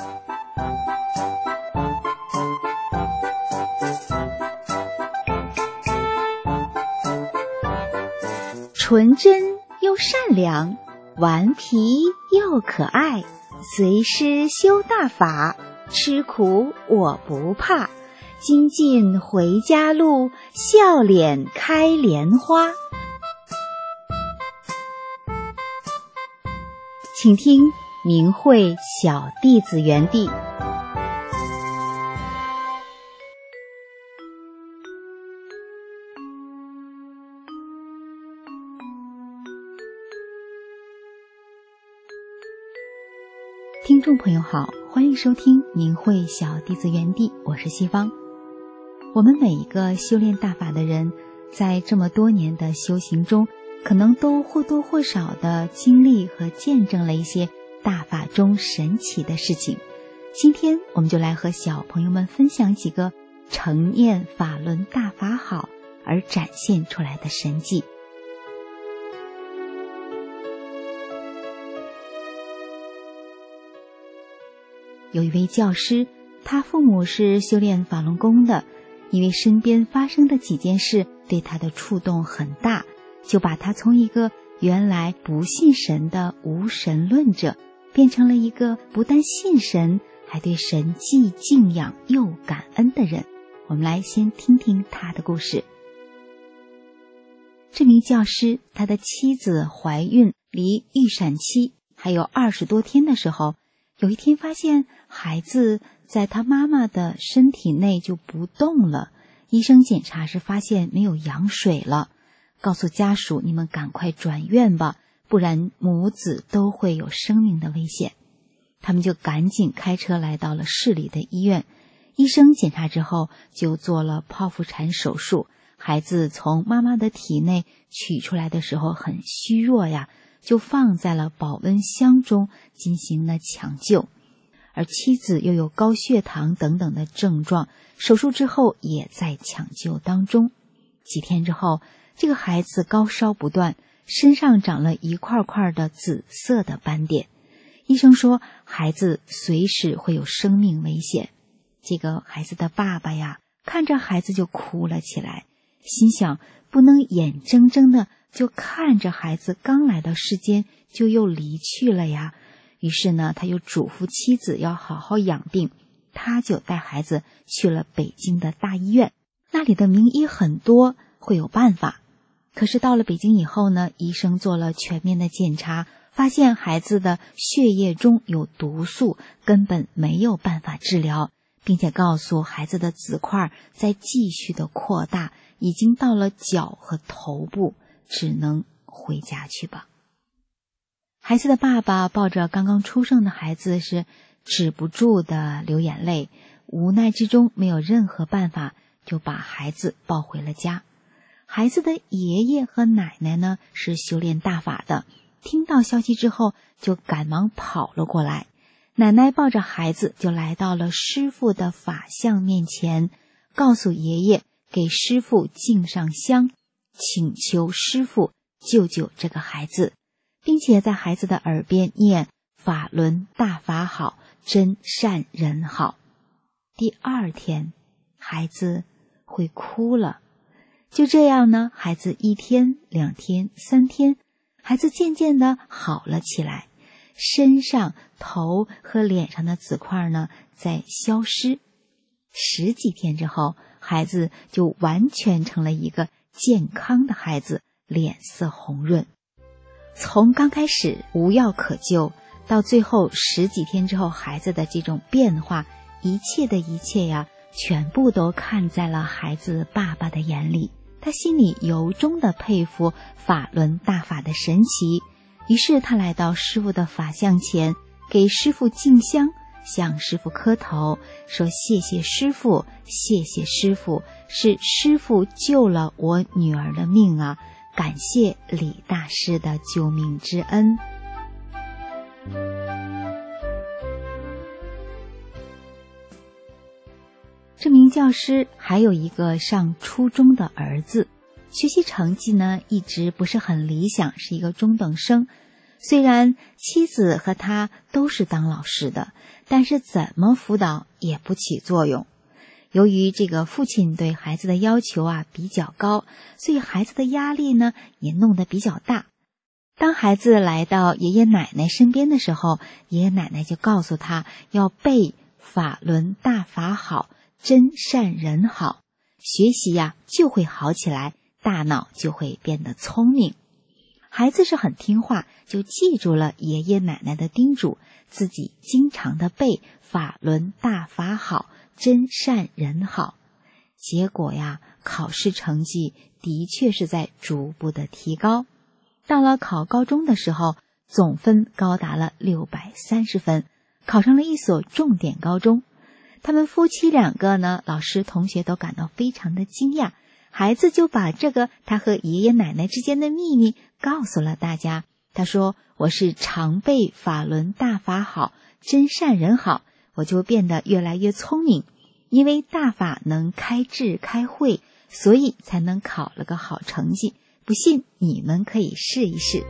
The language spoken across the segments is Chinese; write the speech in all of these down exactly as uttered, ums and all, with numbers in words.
纯真又善良，顽皮又可爱，随师修大法，吃苦我不怕，精进回家路，笑脸开莲花。请听明慧小弟子园地。听众朋友好，欢迎收听明慧小弟子园地，我是西方。我们每一个修炼大法的人，在这么多年的修行中，可能都或多或少的经历和见证了一些大法中神奇的事情。今天我们就来和小朋友们分享几个承念法轮大法好而展现出来的神迹。有一位教师，他父母是修炼法轮功的，因为身边发生的几件事对他的触动很大，就把他从一个原来不信神的无神论者，变成了一个不但信神，还对神既敬仰又感恩的人。我们来先听听他的故事。这名教师，他的妻子怀孕离预产期还有二十多天的时候，有一天发现孩子在他妈妈的身体内就不动了，医生检查是发现没有羊水了，告诉家属你们赶快转院吧，不然母子都会有生命的危险。他们就赶紧开车来到了市里的医院，医生检查之后就做了剖腹产手术，孩子从妈妈的体内取出来的时候很虚弱呀，就放在了保温箱中进行了抢救。而妻子又有高血糖等等的症状，手术之后也在抢救当中。几天之后，这个孩子高烧不断，身上长了一块块的紫色的斑点。医生说孩子随时会有生命危险。这个孩子的爸爸呀，看着孩子就哭了起来，心想不能眼睁睁的就看着孩子刚来到世间就又离去了呀。于是呢，他又嘱咐妻子要好好养病，他就带孩子去了北京的大医院，那里的名医很多，会有办法。可是到了北京以后呢，医生做了全面的检查，发现孩子的血液中有毒素，根本没有办法治疗，并且告诉孩子的紫块在继续的扩大，已经到了脚和头部，只能回家去吧。孩子的爸爸抱着刚刚出生的孩子是止不住的流眼泪，无奈之中没有任何办法，就把孩子抱回了家。孩子的爷爷和奶奶呢是修炼大法的，听到消息之后就赶忙跑了过来。奶奶抱着孩子就来到了师父的法像面前，告诉爷爷给师父敬上香，请求师父救救这个孩子，并且在孩子的耳边念法轮大法好，真善人好。第二天孩子会哭了。就这样呢，孩子一天两天三天，孩子渐渐的好了起来，身上头和脸上的紫块呢在消失。十几天之后，孩子就完全成了一个健康的孩子，脸色红润。从刚开始无药可救，到最后十几天之后孩子的这种变化，一切的一切呀，全部都看在了孩子爸爸的眼里。他心里由衷的佩服法轮大法的神奇，于是他来到师父的法像前，给师父敬香，向师父磕头，说谢谢师父，谢谢师父，是师父救了我女儿的命啊，感谢李大师的救命之恩。这名教师还有一个上初中的儿子，学习成绩呢一直不是很理想，是一个中等生。虽然妻子和他都是当老师的， 但是怎么辅导也不起作用。由于这个父亲对孩子的要求啊比较高，所以孩子的压力呢也弄得比较大。当孩子来到爷爷奶奶身边的时候，爷爷奶奶就告诉他要背法轮大法好，真善人好，学习呀就会好起来，大脑就会变得聪明。孩子是很听话，就记住了爷爷奶奶的叮嘱，自己经常的背法轮大法好，真善人好。结果呀，考试成绩的确是在逐步的提高。到了考高中的时候，总分高达了六百三十分，考上了一所重点高中。他们夫妻两个呢，老师同学都感到非常的惊讶，孩子就把这个他和爷爷奶奶之间的秘密告诉了大家。他说，我是常背法轮大法好，真善人好，我就变得越来越聪明，因为大法能开智开慧，所以才能考了个好成绩。不信你们可以试一试。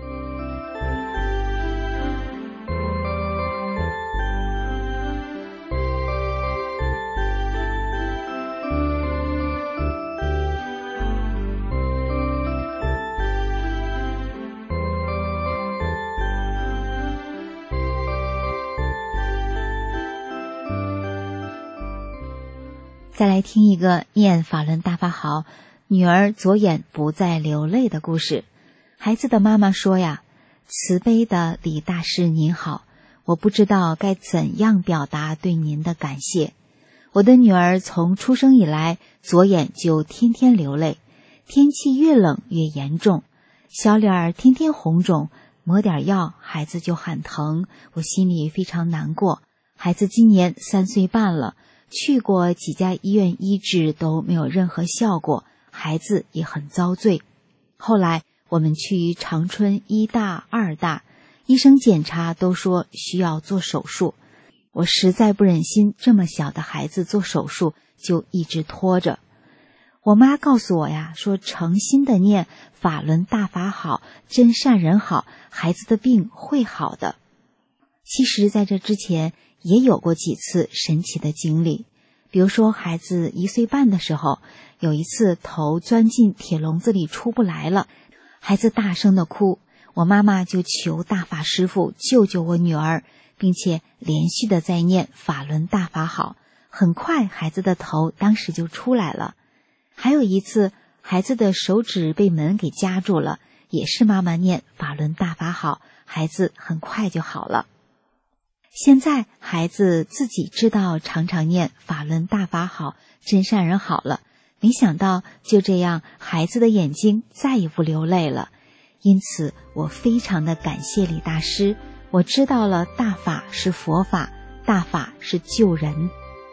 再来听一个念法轮大法好，女儿左眼不再流泪的故事。孩子的妈妈说呀，慈悲的李大师您好，我不知道该怎样表达对您的感谢。我的女儿从出生以来，左眼就天天流泪，天气越冷越严重，小脸儿天天红肿，抹点药孩子就喊疼，我心里非常难过。孩子今年三岁半了，去过几家医院医治都没有任何效果，孩子也很遭罪。后来我们去长春医大、二大，医生检查都说需要做手术。我实在不忍心这么小的孩子做手术，就一直拖着。我妈告诉我呀，说诚心的念法轮大法好，真善人好，孩子的病会好的。其实在这之前也有过几次神奇的经历，比如说孩子一岁半的时候，有一次头钻进铁笼子里出不来了，孩子大声的哭，我妈妈就求大法师父救救我女儿，并且连续的在念法轮大法好，很快孩子的头当时就出来了。还有一次孩子的手指被门给夹住了，也是妈妈念法轮大法好，孩子很快就好了。现在孩子自己知道常常念法轮大法好，真善人好了，没想到就这样孩子的眼睛再也不流泪了。因此我非常的感谢李大师，我知道了大法是佛法，大法是救人。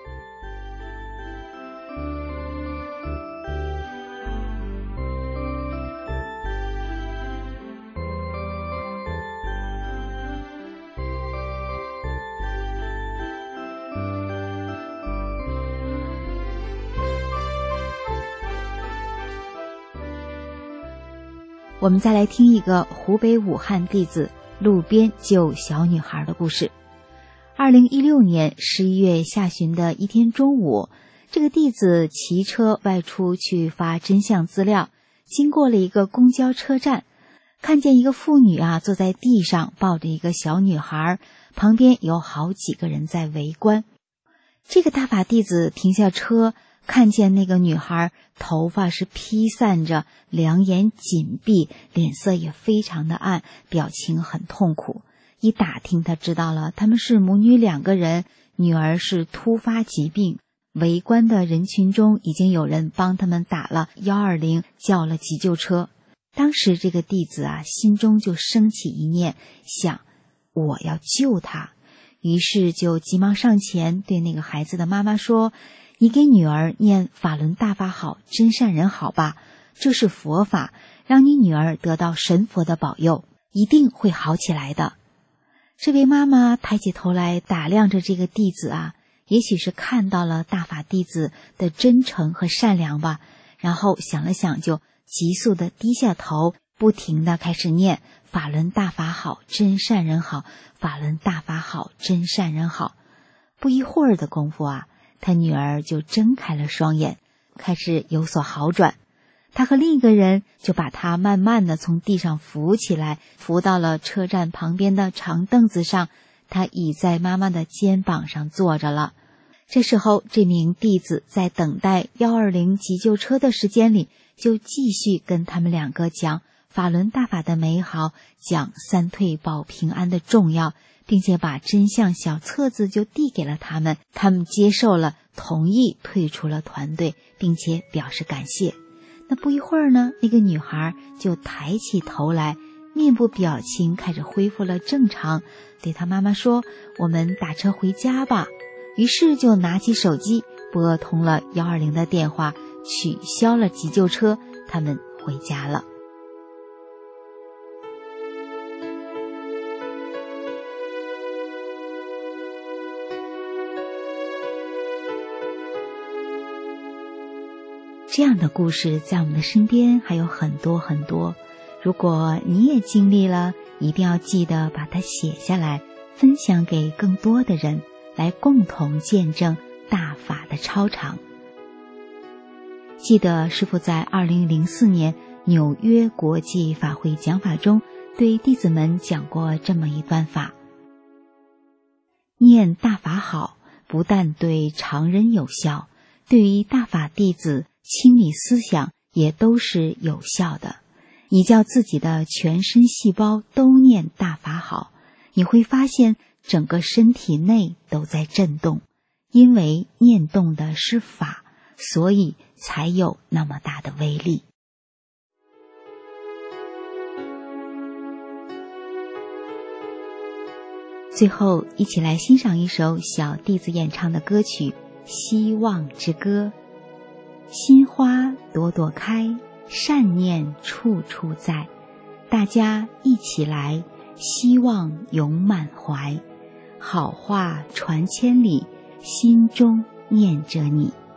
我们再来听一个湖北武汉弟子路边救小女孩的故事。二零一六年十一月下旬的一天中午，这个弟子骑车外出去发真相资料，经过了一个公交车站，看见一个妇女啊坐在地上抱着一个小女孩，旁边有好几个人在围观。这个大法弟子停下车，看见那个女孩头发是披散着，两眼紧闭，脸色也非常的暗，表情很痛苦。一打听他知道了，他们是母女两个人，女儿是突发疾病。围观的人群中已经有人帮他们打了一二零，叫了急救车。当时这个弟子啊，心中就升起一念，想我要救他，于是就急忙上前对那个孩子的妈妈说，你给女儿念法轮大法好，真善人好吧，这是佛法，让你女儿得到神佛的保佑，一定会好起来的。这位妈妈抬起头来打量着这个弟子啊，也许是看到了大法弟子的真诚和善良吧，然后想了想，就急速的低下头，不停的开始念法轮大法好，真善人好，法轮大法好，真善人好。 不一会儿的功夫啊，他女儿就睁开了双眼，开始有所好转。他和另一个人就把他慢慢的从地上扶起来，扶到了车站旁边的长凳子上，他倚在妈妈的肩膀上坐着了。这时候，这名弟子在等待一二零急救车的时间里，就继续跟他们两个讲法轮大法的美好，讲三退保平安的重要，并且把真相小册子就递给了他们。他们接受了，同意退出了团队，并且表示感谢。那不一会儿呢，那个女孩就抬起头来，面部表情开始恢复了正常，对她妈妈说：“我们打车回家吧。”于是就拿起手机拨通了一二零的电话，取消了急救车，他们回家了。这样的故事在我们的身边还有很多很多，如果你也经历了，一定要记得把它写下来，分享给更多的人，来共同见证大法的超常。记得师父在二零零四年纽约国际法会讲法中对弟子们讲过这么一段法：念大法好，不但对常人有效，对于大法弟子清理思想也都是有效的。你叫自己的全身细胞都念大法好，你会发现整个身体内都在震动，因为念动的是法，所以才有那么大的威力。最后，一起来欣赏一首小弟子演唱的歌曲《希望之歌》。心花朵朵开，善念处处在，大家一起来，希望永满怀，好话传千里，心中念着你。